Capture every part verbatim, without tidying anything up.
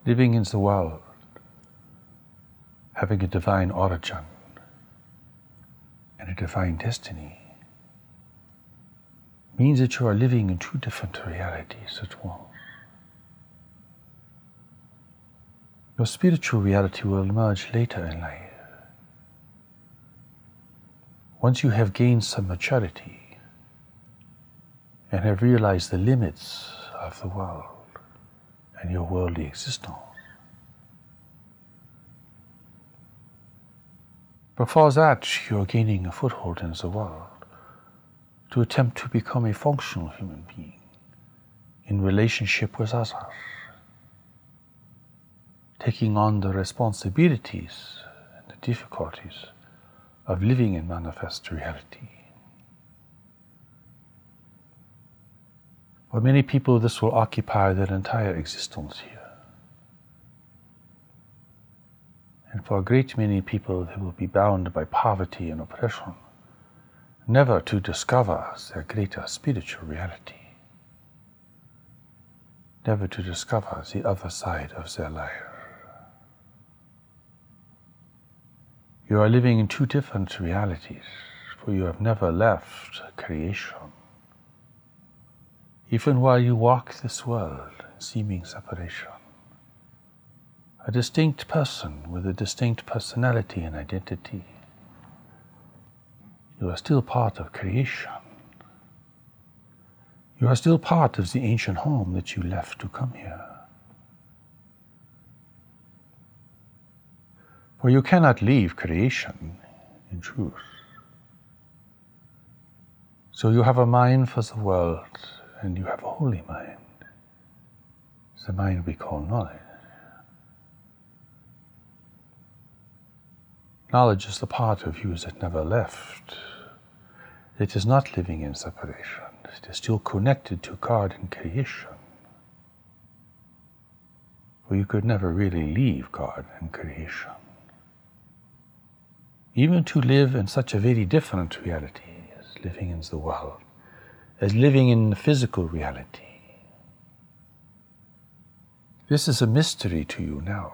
living in the world, having a divine origin and a divine destiny, means that you are living in two different realities at once. Your spiritual reality will emerge later in life. Once you have gained some maturity and have realized the limits of the world and your worldly existence. Before that, you are gaining a foothold in the world to attempt to become a functional human being in relationship with others, taking on the responsibilities and the difficulties of living in manifest reality. For many people, this will occupy their entire existence here. And for a great many people, they will be bound by poverty and oppression, never to discover their greater spiritual reality, never to discover the other side of their life. You are living in two different realities, for you have never left creation. Even while you walk this world in seeming separation, a distinct person with a distinct personality and identity, you are still part of creation. You are still part of the ancient home that you left to come here. For you cannot leave creation in truth. So you have a mind for the world, and you have a holy mind, the mind we call knowledge. Knowledge is the part of you that never left. It is not living in separation. It is still connected to God and creation. For you could never really leave God and creation. Even to live in such a very different reality as living in the world, as living in the physical reality. This is a mystery to you now.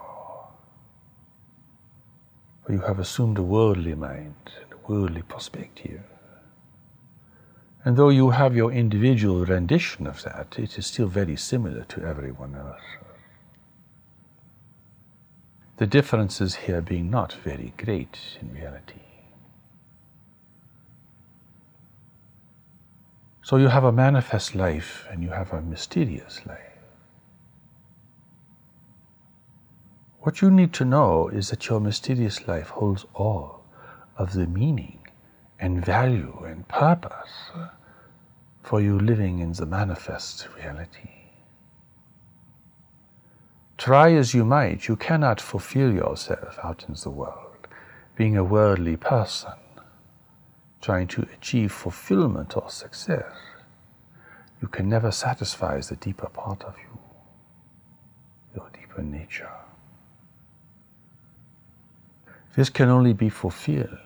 For you have assumed a worldly mind and a worldly perspective. And though you have your individual rendition of that, it is still very similar to everyone else. The differences here being not very great in reality. So you have a manifest life and you have a mysterious life. What you need to know is that your mysterious life holds all of the meaning and value and purpose for you living in the manifest reality. Try as you might, you cannot fulfill yourself out in the world, being a worldly person, trying to achieve fulfillment or success. You can never satisfy the deeper part of you, your deeper nature. This can only be fulfilled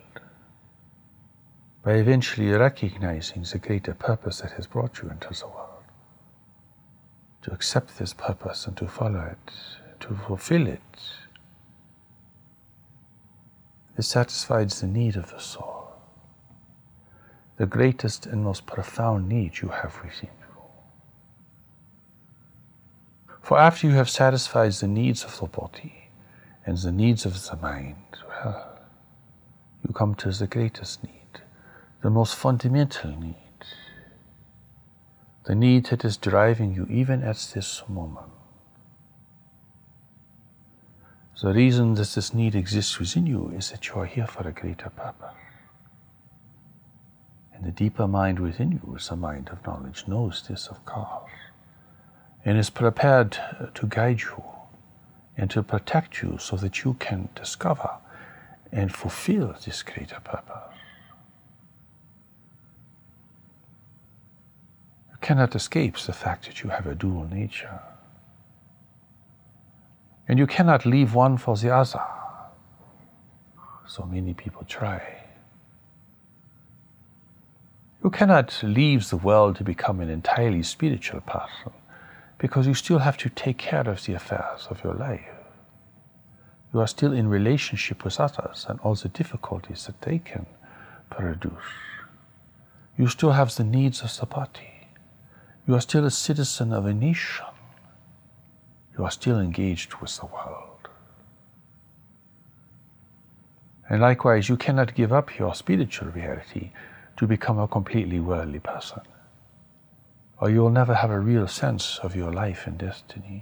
by eventually recognizing the greater purpose that has brought you into the world. To accept this purpose and to follow it, to fulfill it. This satisfies the need of the soul, the greatest and most profound need you have within you. For after you have satisfied the needs of the body and the needs of the mind, well, you come to the greatest need, the most fundamental need. The need that is driving you even at this moment. The reason that this need exists within you is that you are here for a greater purpose. And the deeper mind within you is the mind of knowledge, knows this of course, and is prepared to guide you and to protect you so that you can discover and fulfill this greater purpose. Cannot escape the fact that you have a dual nature. And you cannot leave one for the other. So many people try. You cannot leave the world to become an entirely spiritual person because you still have to take care of the affairs of your life. You are still in relationship with others and all the difficulties that they can produce. You still have the needs of the body. You are still a citizen of a nation. You are still engaged with the world. And likewise, you cannot give up your spiritual reality to become a completely worldly person, or you will never have a real sense of your life and destiny.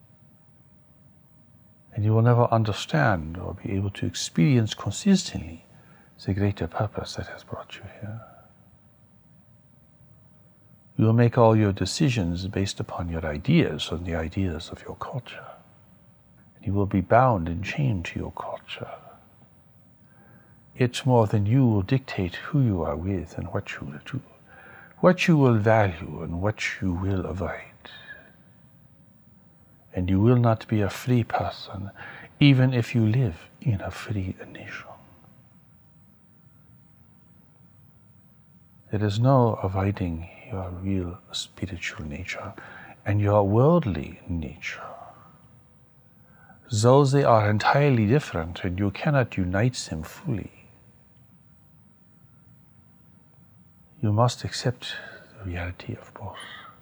And you will never understand or be able to experience consistently the greater purpose that has brought you here. You will make all your decisions based upon your ideas and the ideas of your culture. And you will be bound and chained to your culture. It more than you will dictate who you are with and what you will do, what you will value and what you will avoid. And you will not be a free person, even if you live in a free nation. There is no avoiding your real spiritual nature and your worldly nature. Though they are entirely different and you cannot unite them fully, you must accept the reality of both.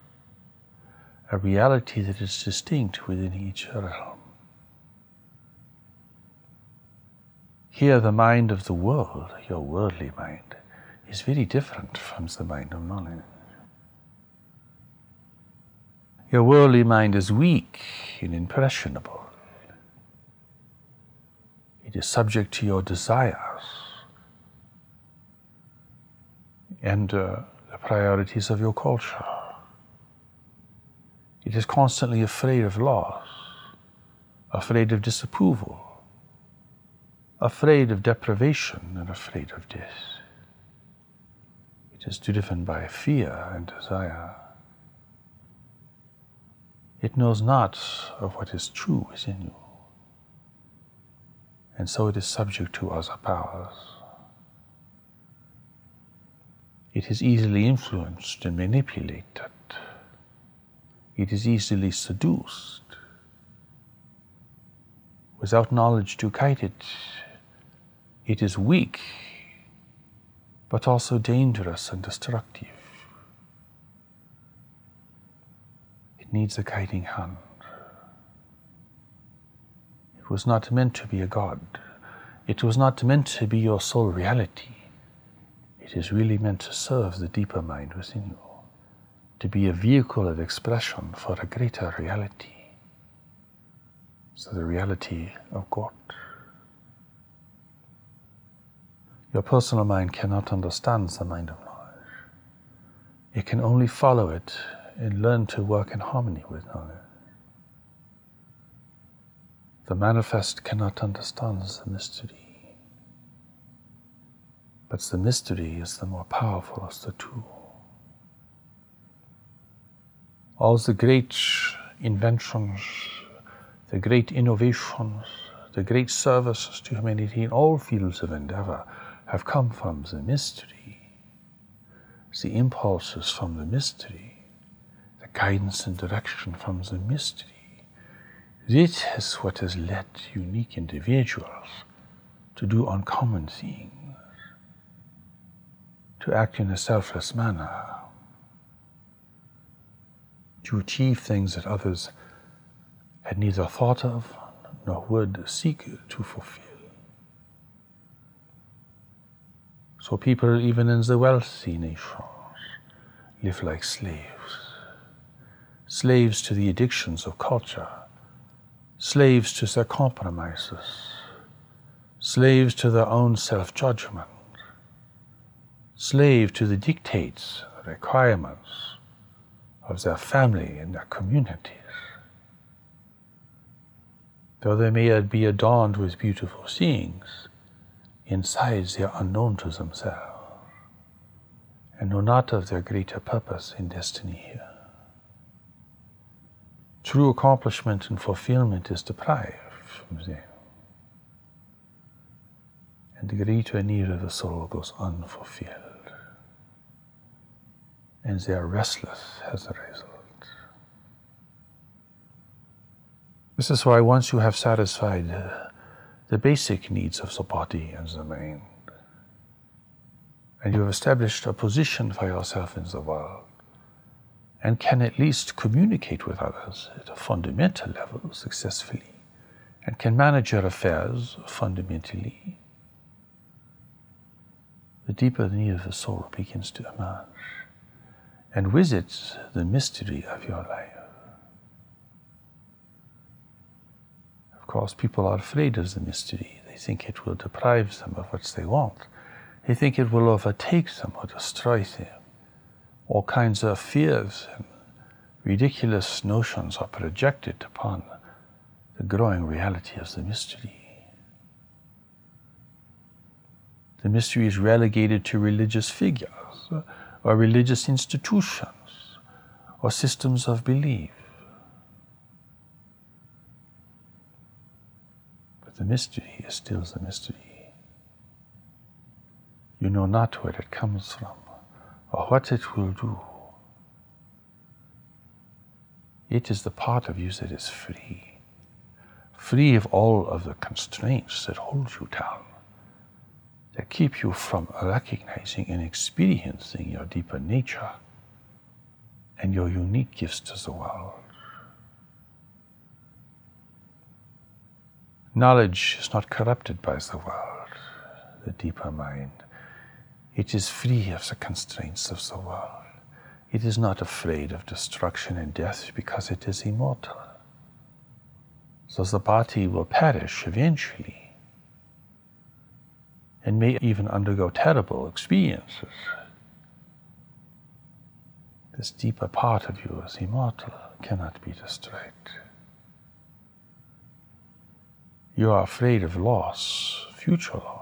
A reality that is distinct within each realm. Here the mind of the world, your worldly mind, is very different from the mind of knowledge. Your worldly mind is weak and impressionable. It is subject to your desires and uh, the priorities of your culture. It is constantly afraid of loss, afraid of disapproval, afraid of deprivation, and afraid of death. It is driven by fear and desire. It knows not of what is true within you, and so it is subject to other powers. It is easily influenced and manipulated. It is easily seduced. Without knowledge to guide it, it is weak, but also dangerous and destructive. It needs a guiding hand. It was not meant to be a god. It was not meant to be your sole reality. It is really meant to serve the deeper mind within you, to be a vehicle of expression for a greater reality. So the reality of God. Your personal mind cannot understand the mind of knowledge. It can only follow it and learn to work in harmony with knowledge. The manifest cannot understand the mystery, but the mystery is the more powerful of the two. All the great inventions, the great innovations, the great services to humanity in all fields of endeavor have come from the mystery. The impulses from the mystery, the guidance and direction from the mystery. This is what has led unique individuals to do uncommon things, to act in a selfless manner, to achieve things that others had neither thought of nor would seek to fulfill. So people, even in the wealthy nations, live like slaves. Slaves to the addictions of culture, slaves to their compromises, slaves to their own self-judgment, slave to the dictates, requirements of their family and their communities. Though they may be adorned with beautiful things, inside they are unknown to themselves and know not of their greater purpose and destiny here. True accomplishment and fulfillment is deprived from them, and the greater need of the soul goes unfulfilled, and they are restless as a result. This is why once you have satisfied uh, the basic needs of the body and the mind, and you have established a position for yourself in the world, and can at least communicate with others at a fundamental level successfully, and can manage your affairs fundamentally, the deeper need of the soul begins to emerge, and with it the mystery of your life. Of course, people are afraid of the mystery. They think it will deprive them of what they want. They think it will overtake them or destroy them. All kinds of fears and ridiculous notions are projected upon the growing reality of the mystery. The mystery is relegated to religious figures or religious institutions or systems of belief. But the mystery is still the mystery. You know not where it comes from or what it will do. It is the part of you that is free, free of all of the constraints that hold you down, that keep you from recognizing and experiencing your deeper nature and your unique gifts to the world. Knowledge is not corrupted by the world, the deeper mind. It is free of the constraints of the world. It is not afraid of destruction and death because it is immortal. So the body will perish eventually and may even undergo terrible experiences. This deeper part of you is immortal, cannot be destroyed. You are afraid of loss, future loss.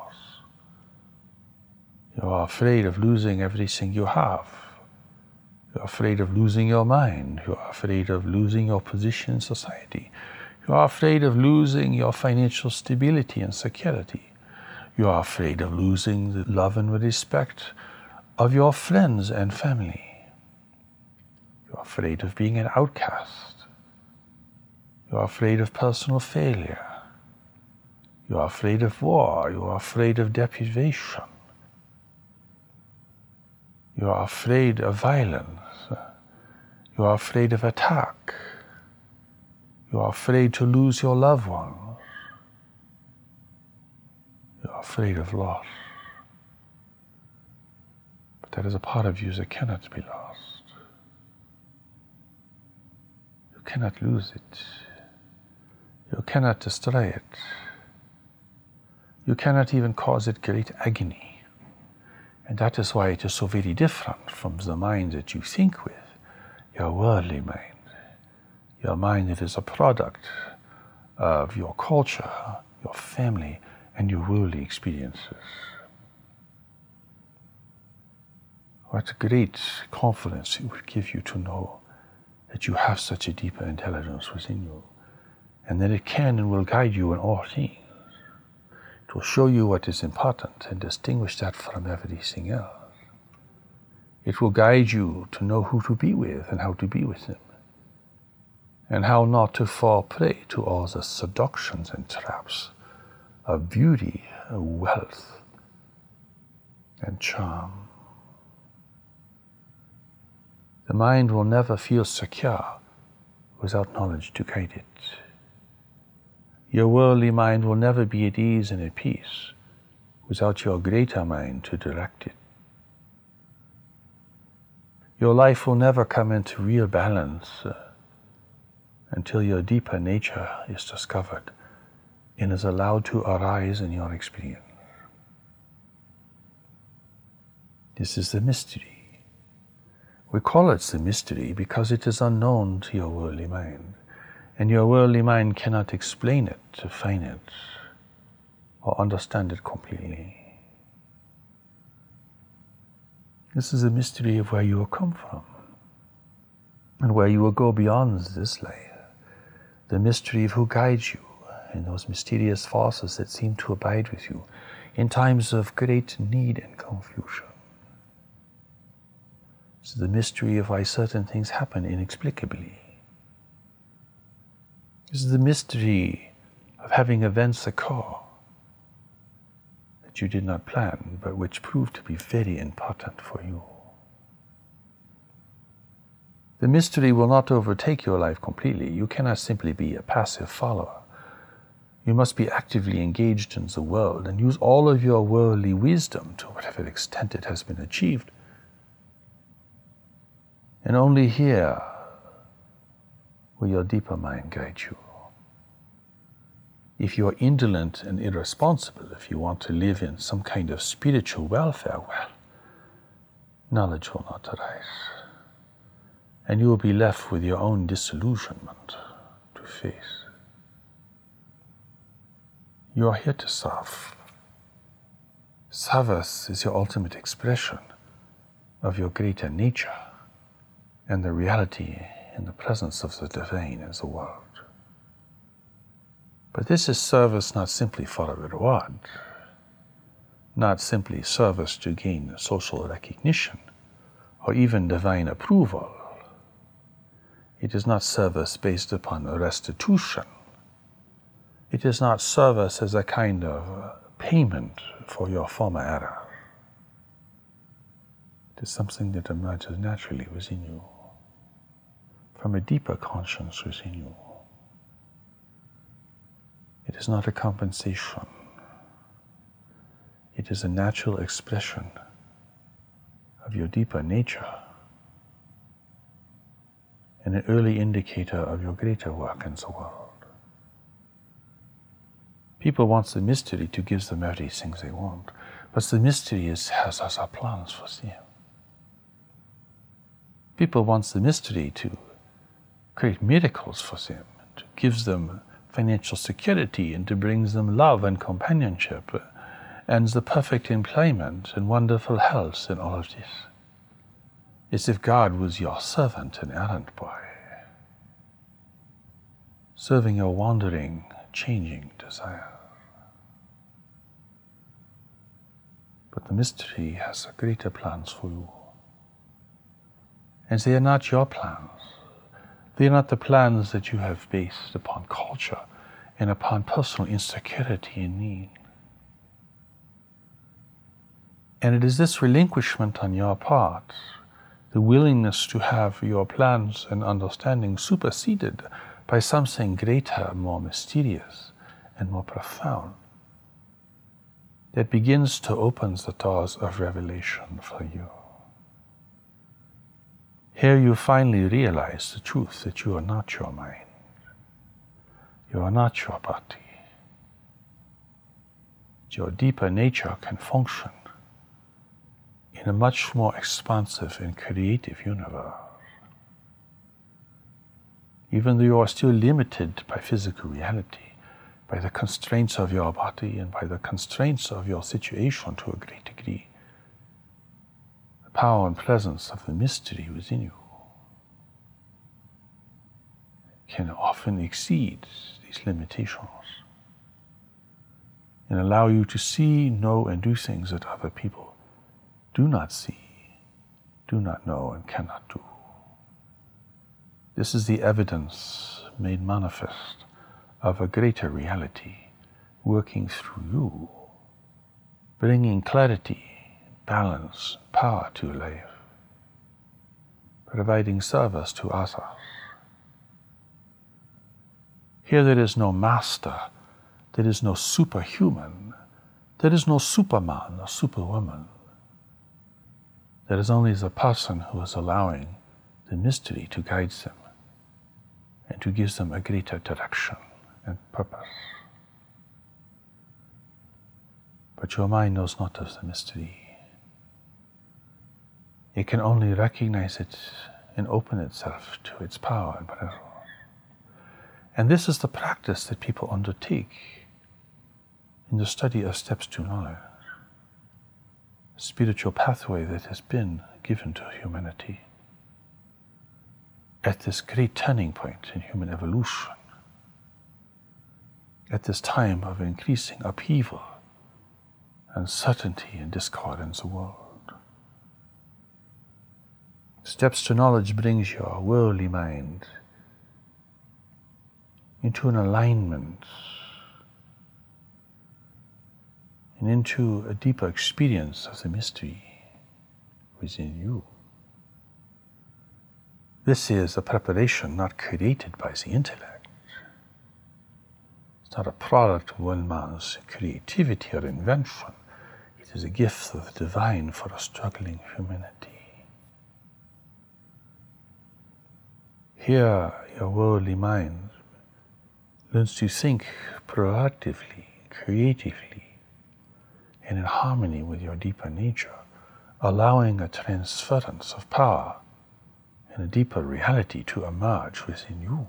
You are afraid of losing everything you have. You are afraid of losing your mind. You are afraid of losing your position in society. You are afraid of losing your financial stability and security. You are afraid of losing the love and respect of your friends and family. You are afraid of being an outcast. You are afraid of personal failure. You are afraid of war. You are afraid of deprivation. You are afraid of violence. You are afraid of attack. You are afraid to lose your loved ones. You are afraid of loss. But there is a part of you that cannot be lost. You cannot lose it. You cannot destroy it. You cannot even cause it great agony. And that is why it is so very different from the mind that you think with, your worldly mind, your mind that is a product of your culture, your family, and your worldly experiences. What great confidence it would give you to know that you have such a deeper intelligence within you, and that it can and will guide you in all things. It will show you what is important and distinguish that from everything else. It will guide you to know who to be with and how to be with them, and how not to fall prey to all the seductions and traps of beauty, wealth, and charm. The mind will never feel secure without knowledge to guide it. Your worldly mind will never be at ease and at peace without your greater mind to direct it. Your life will never come into real balance uh, until your deeper nature is discovered and is allowed to arise in your experience. This is the mystery. We call it the mystery because it is unknown to your worldly mind, and your worldly mind cannot explain it, define it, or understand it completely. This is the mystery of where you will come from and where you will go beyond this life. The mystery of who guides you and those mysterious forces that seem to abide with you in times of great need and confusion. It's the mystery of why certain things happen inexplicably. is the mystery of having events occur that you did not plan, but which proved to be very important for you. The mystery will not overtake your life completely. You cannot simply be a passive follower. You must be actively engaged in the world and use all of your worldly wisdom to whatever extent it has been achieved. And only here will your deeper mind guide you. If you are indolent and irresponsible, if you want to live in some kind of spiritual welfare, well, knowledge will not arise. And you will be left with your own disillusionment to face. You are here to serve. Service is your ultimate expression of your greater nature and the reality in the presence of the divine in the world. But this is service not simply for a reward, not simply service to gain social recognition or even divine approval. It is not service based upon restitution. It is not service as a kind of payment for your former error. It is something that emerges naturally within you, from a deeper conscience within you. It is not a compensation. It is a natural expression of your deeper nature and an early indicator of your greater work in the world. People want the mystery to give them everything they want, but the mystery is, has other plans for them. People want the mystery to create miracles for them, to give them financial security and to bring them love and companionship and the perfect employment and wonderful health and all of this. As if God was your servant and errand boy, serving your wandering, changing desire. But the mystery has greater plans for you. And they are not your plans. They are not the plans that you have based upon culture and upon personal insecurity and need. And it is this relinquishment on your part, the willingness to have your plans and understanding superseded by something greater, more mysterious, and more profound, that begins to open the doors of revelation for you. Here you finally realize the truth that you are not your mind. You are not your body. Your deeper nature can function in a much more expansive and creative universe. Even though you are still limited by physical reality, by the constraints of your body and by the constraints of your situation to a great degree, the power and presence of the mystery within you can often exceed these limitations and allow you to see, know, and do things that other people do not see, do not know, and cannot do. This is the evidence made manifest of a greater reality working through you, bringing clarity, balance, power to life, providing service to others. Here there is no master, there is no superhuman, there is no superman or superwoman. There is only the person who is allowing the mystery to guide them and to give them a greater direction and purpose. But your mind knows not of the mystery. It can only recognize it and open itself to its power and presence. And this is the practice that people undertake in the study of steps to knowledge, a spiritual pathway that has been given to humanity at this great turning point in human evolution, at this time of increasing upheaval, uncertainty, and discord in the world. Steps to knowledge brings your worldly mind into an alignment, and into a deeper experience of the mystery within you. This is a preparation not created by the intellect. It's not a product of one man's creativity or invention. It is a gift of the divine for a struggling humanity. Here, your worldly mind learns to think proactively, creatively, and in harmony with your deeper nature, allowing a transference of power and a deeper reality to emerge within you.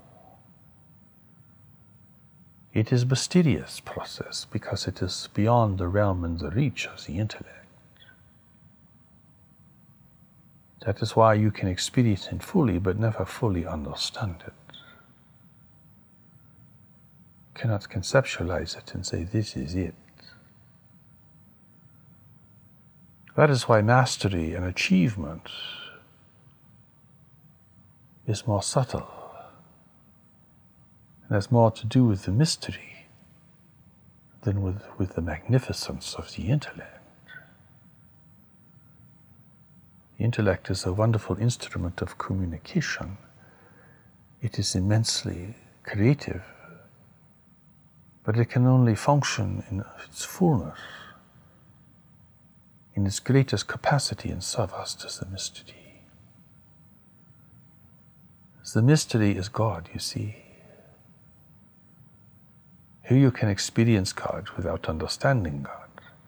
It is a mysterious process because it is beyond the realm and the reach of the intellect. That is why you can experience it fully but never fully understand it. You cannot conceptualize it and say, this is it. That is why mastery and achievement is more subtle and has more to do with the mystery than with, with the magnificence of the intellect. The intellect is a wonderful instrument of communication. It is immensely creative, but it can only function in its fullness, in its greatest capacity and service to the mystery. The mystery is God, you see. Here you can experience God without understanding God.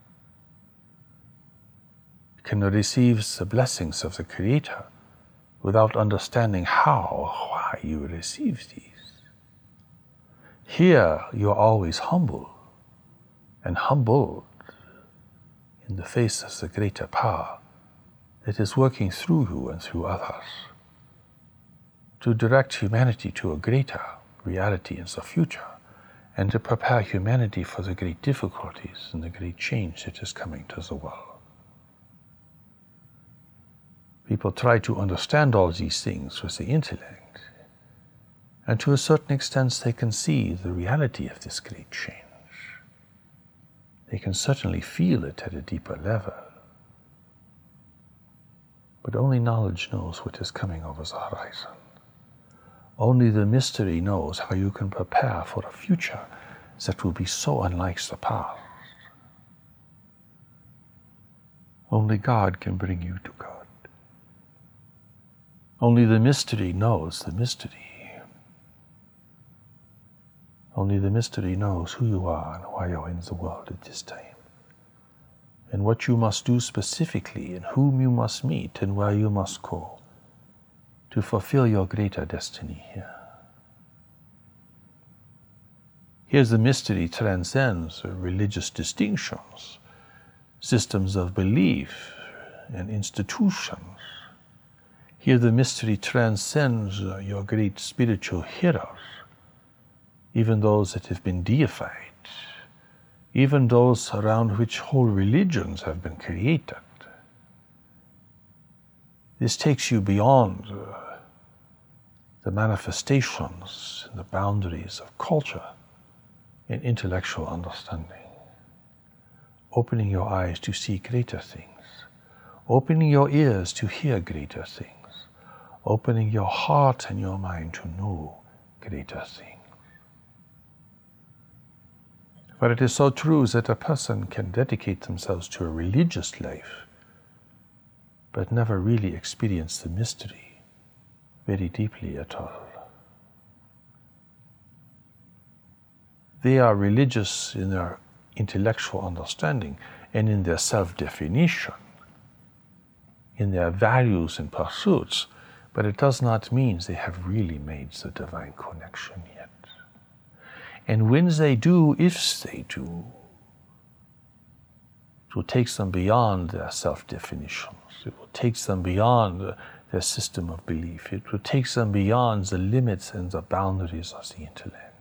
You can receive the blessings of the Creator without understanding how or why you receive these. Here you are always humble, and humbled in the face of the greater power that is working through you and through others to direct humanity to a greater reality in the future and to prepare humanity for the great difficulties and the great change that is coming to the world. People try to understand all these things with the intellect, and to a certain extent they can see the reality of this great change. They can certainly feel it at a deeper level. But only knowledge knows what is coming over the horizon. Only the mystery knows how you can prepare for a future that will be so unlike the past. Only God can bring you to God. Only the mystery knows the mystery. Only the mystery knows who you are and why you're in the world at this time, and what you must do specifically, and whom you must meet, and where you must go to fulfill your greater destiny here. Here the mystery transcends religious distinctions, systems of belief, and institutions. Here the mystery transcends your great spiritual heroes, even those that have been deified, even those around which whole religions have been created. This takes you beyond uh, the manifestations and the boundaries of culture and intellectual understanding, opening your eyes to see greater things, opening your ears to hear greater things, opening your heart and your mind to know greater things. For it is so true that a person can dedicate themselves to a religious life, but never really experience the mystery very deeply at all. They are religious in their intellectual understanding and in their self-definition, in their values and pursuits, but it does not mean they have really made the divine connection yet. And when they do, if they do, it will take them beyond their self-definitions. It will take them beyond their system of belief. It will take them beyond the limits and the boundaries of the intellect.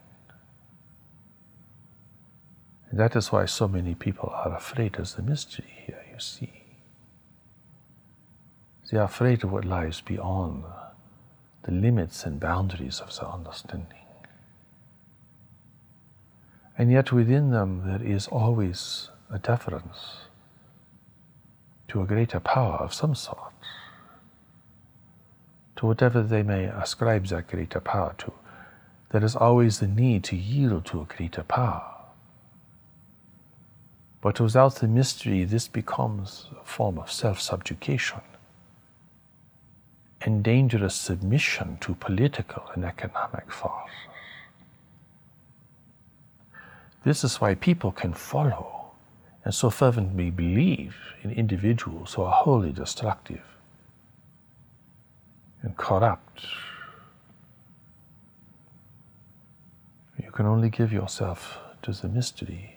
And that is why so many people are afraid of the mystery here, you see. They are afraid of what lies beyond the limits and boundaries of their understanding. And yet within them there is always a deference to a greater power of some sort, to whatever they may ascribe that greater power to. There is always the need to yield to a greater power. But without the mystery, this becomes a form of self-subjugation and dangerous submission to political and economic forces. This is why people can follow and so fervently believe in individuals who are wholly destructive and corrupt. You can only give yourself to the mystery.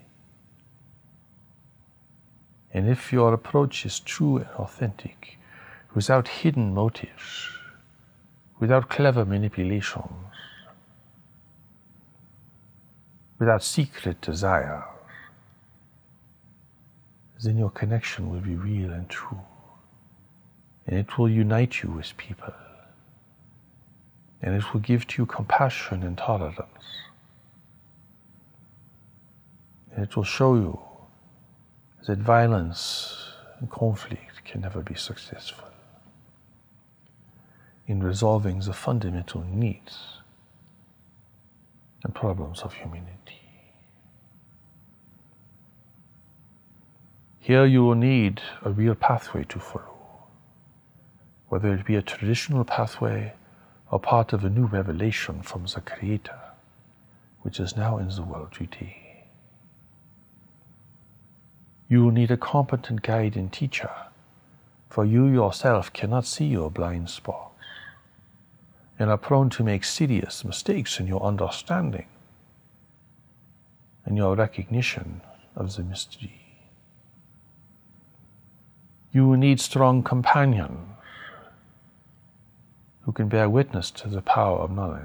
And if your approach is true and authentic, without hidden motives, without clever manipulations, without secret desires, then your connection will be real and true. And it will unite you with people. And it will give to you compassion and tolerance. And it will show you that violence and conflict can never be successful in resolving the fundamental needs and problems of humanity. Here you will need a real pathway to follow, whether it be a traditional pathway or part of a new revelation from the Creator, which is now in the world today. You will need a competent guide and teacher, for you yourself cannot see your blind spots and are prone to make serious mistakes in your understanding and your recognition of the mystery. You will need strong companions who can bear witness to the power of knowledge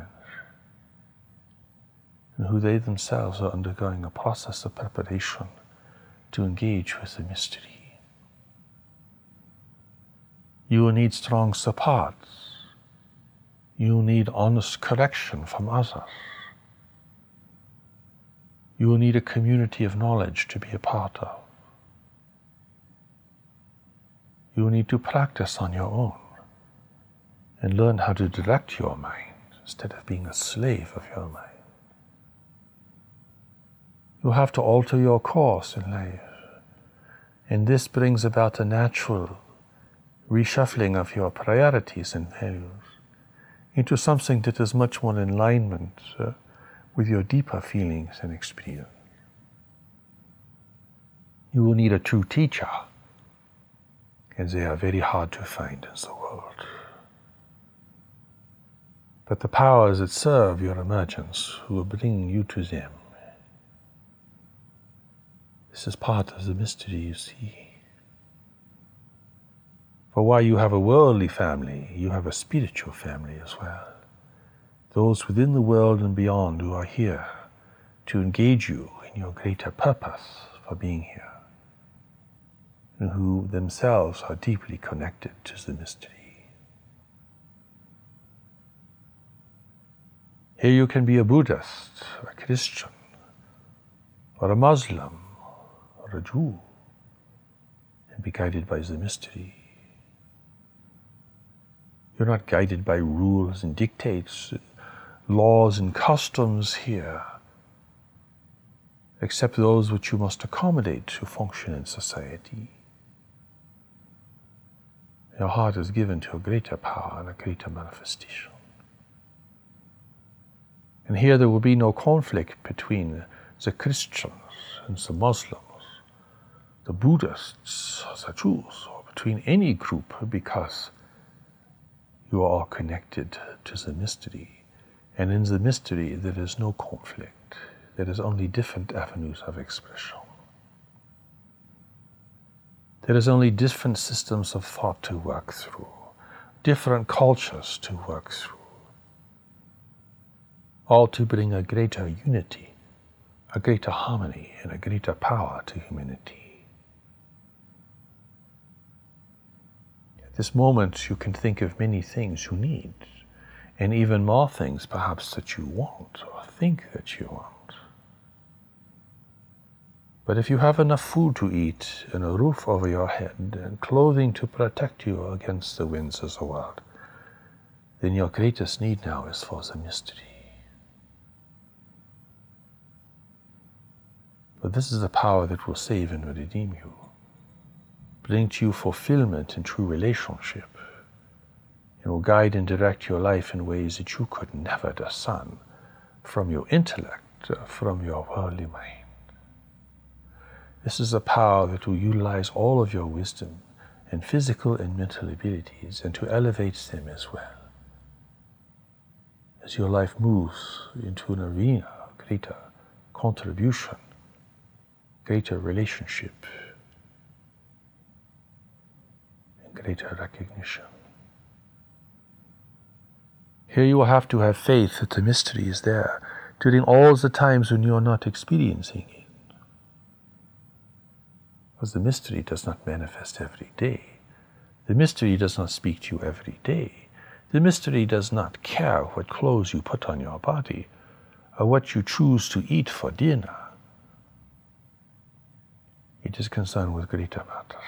and who they themselves are undergoing a process of preparation to engage with the mystery. You will need strong support. You will need honest correction from others. You will need a community of knowledge to be a part of. You will need to practice on your own and learn how to direct your mind instead of being a slave of your mind. You have to alter your course in life, and this brings about a natural reshuffling of your priorities and values into something that is much more in alignment uh, with your deeper feelings and experience. You will need a true teacher, and they are very hard to find in the world. But the powers that serve your emergence will bring you to them. This is part of the mystery, you see. For while you have a worldly family, you have a spiritual family as well. Those within the world and beyond who are here to engage you in your greater purpose for being here, and who themselves are deeply connected to the mystery. Here you can be a Buddhist, a Christian, or a Muslim, or a Jew, and be guided by the mystery. You're not guided by rules and dictates, laws and customs here, except those which you must accommodate to function in society. Your heart is given to a greater power and a greater manifestation. And here there will be no conflict between the Christians and the Muslims, the Buddhists or the Jews, or between any group, because you are all connected to the mystery. And in the mystery there is no conflict. There is only different avenues of expression. There is only different systems of thought to work through, different cultures to work through, all to bring a greater unity, a greater harmony, and a greater power to humanity. At this moment you can think of many things you need, and even more things perhaps that you want or think that you want. But if you have enough food to eat and a roof over your head and clothing to protect you against the winds of the world, then your greatest need now is for the mystery. But this is the power that will save and redeem you, bring to you fulfillment in true relationship, and will guide and direct your life in ways that you could never discern from your intellect, from your worldly mind. This is a power that will utilize all of your wisdom and physical and mental abilities and to elevate them as well. As your life moves into an arena of greater contribution, greater relationship, and greater recognition. Here you will have to have faith that the mystery is there during all the times when you are not experiencing it. Because the mystery does not manifest every day. The mystery does not speak to you every day. The mystery does not care what clothes you put on your body or what you choose to eat for dinner. It is concerned with greater matters.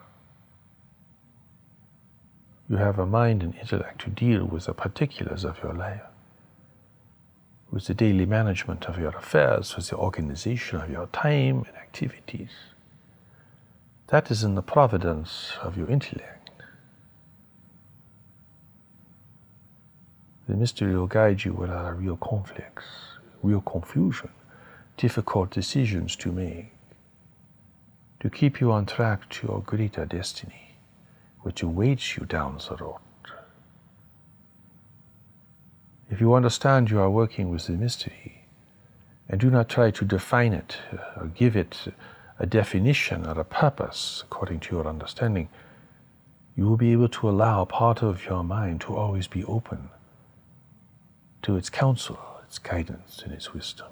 You have a mind and intellect to deal with the particulars of your life, with the daily management of your affairs, with the organization of your time and activities. That is in the providence of your intellect. The mystery will guide you without a real conflicts, real confusion, difficult decisions to make, to keep you on track to your greater destiny, which awaits you down the road. If you understand you are working with the mystery, and do not try to define it or give it a definition or a purpose according to your understanding, you will be able to allow part of your mind to always be open to its counsel, its guidance, and its wisdom.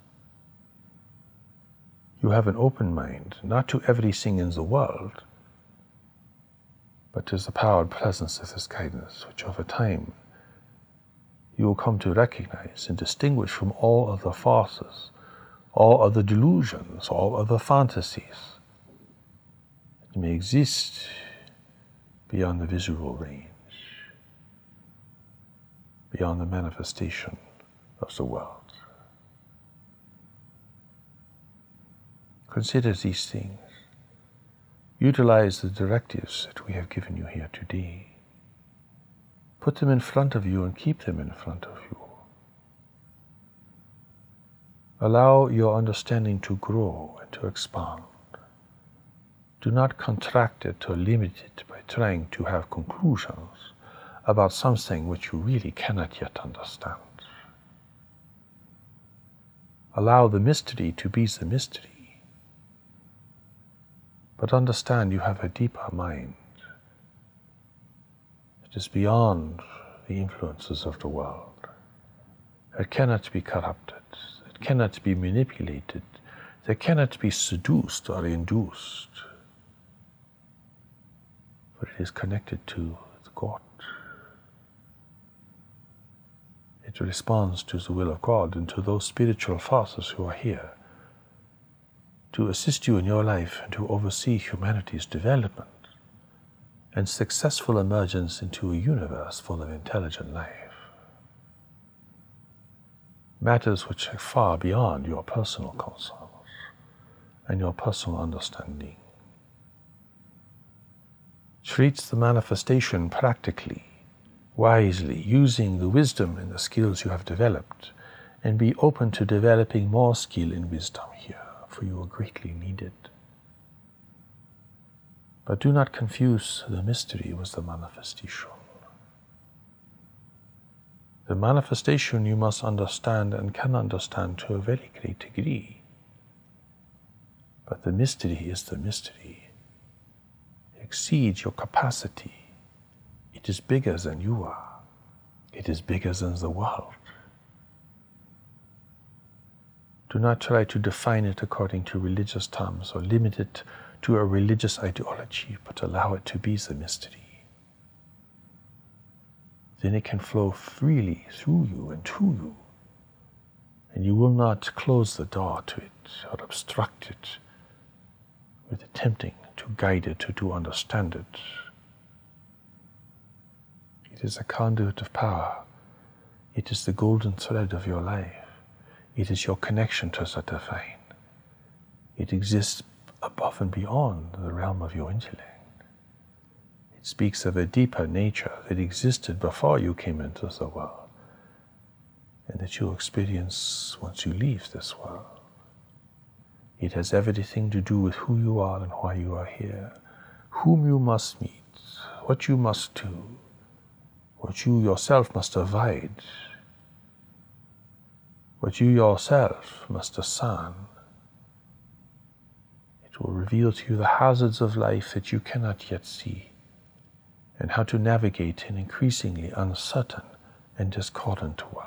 You have an open mind, not to everything in the world, but to the power and presence of this guidance, which over time you will come to recognize and distinguish from all other farces, all other delusions, all other fantasies that may exist beyond the visual range, beyond the manifestation of the world. Consider these things. Utilize the directives that we have given you here today. Put them in front of you and keep them in front of you. Allow your understanding to grow and to expand. Do not contract it or limit it by trying to have conclusions about something which you really cannot yet understand. Allow the mystery to be the mystery, but understand you have a deeper mind. It is beyond the influences of the world. It cannot be corrupted. It cannot be manipulated. They cannot be seduced or induced. For it is connected to God. It responds to the will of God and to those spiritual forces who are here to assist you in your life and to oversee humanity's development and successful emergence into a universe full of intelligent life. Matters which are far beyond your personal concerns and your personal understanding. Treats the manifestation practically, wisely, using the wisdom and the skills you have developed, and be open to developing more skill and wisdom here, for you are greatly needed. But do not confuse the mystery with the manifestation. The manifestation you must understand and can understand to a very great degree. But the mystery is the mystery. It exceeds your capacity. It is bigger than you are. It is bigger than the world. Do not try to define it according to religious terms or limit it to a religious ideology, but allow it to be the mystery. Then it can flow freely through you and to you, and you will not close the door to it or obstruct it with attempting to guide it or to understand it. It is a conduit of power. It is the golden thread of your life. It is your connection to the divine. It exists above and beyond the realm of your intellect. It speaks of a deeper nature that existed before you came into the world, and that you experience once you leave this world. It has everything to do with who you are and why you are here, whom you must meet, what you must do, what you yourself must avoid, what you yourself must discern. It will reveal to you the hazards of life that you cannot yet see, and how to navigate an increasingly uncertain and discordant world.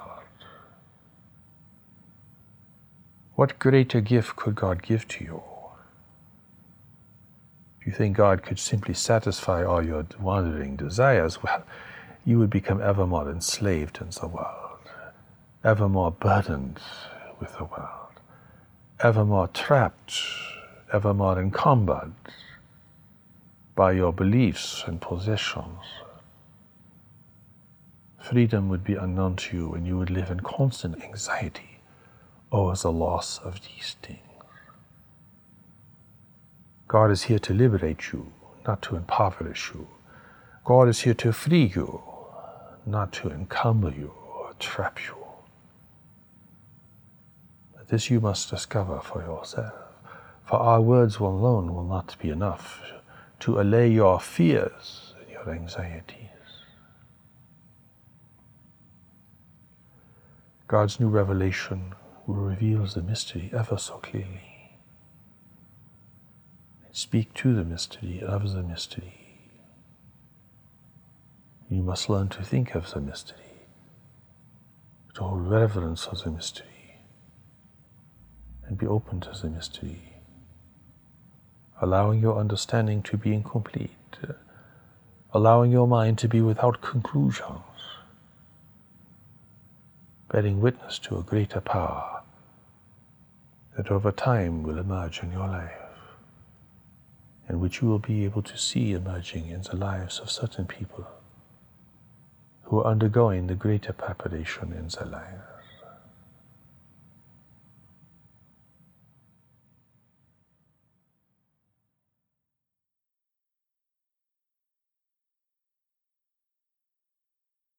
What greater gift could God give to you? If you think God could simply satisfy all your wandering desires, well, you would become ever more enslaved in the world, ever more burdened with the world, ever more trapped, ever more encumbered by your beliefs and possessions. Freedom would be unknown to you, and you would live in constant anxiety over the loss of these things. God is here to liberate you, not to impoverish you. God is here to free you, not to encumber you or trap you. But this you must discover for yourself, for our words alone will not be enough to allay your fears and your anxieties. God's new revelation reveals the mystery ever so clearly. Speak to the mystery, of the mystery. You must learn to think of the mystery, to hold reverence of the mystery, and be open to the mystery, allowing your understanding to be incomplete, allowing your mind to be without conclusions, bearing witness to a greater power that over time will emerge in your life, and which you will be able to see emerging in the lives of certain people who are undergoing the greater preparation in their life.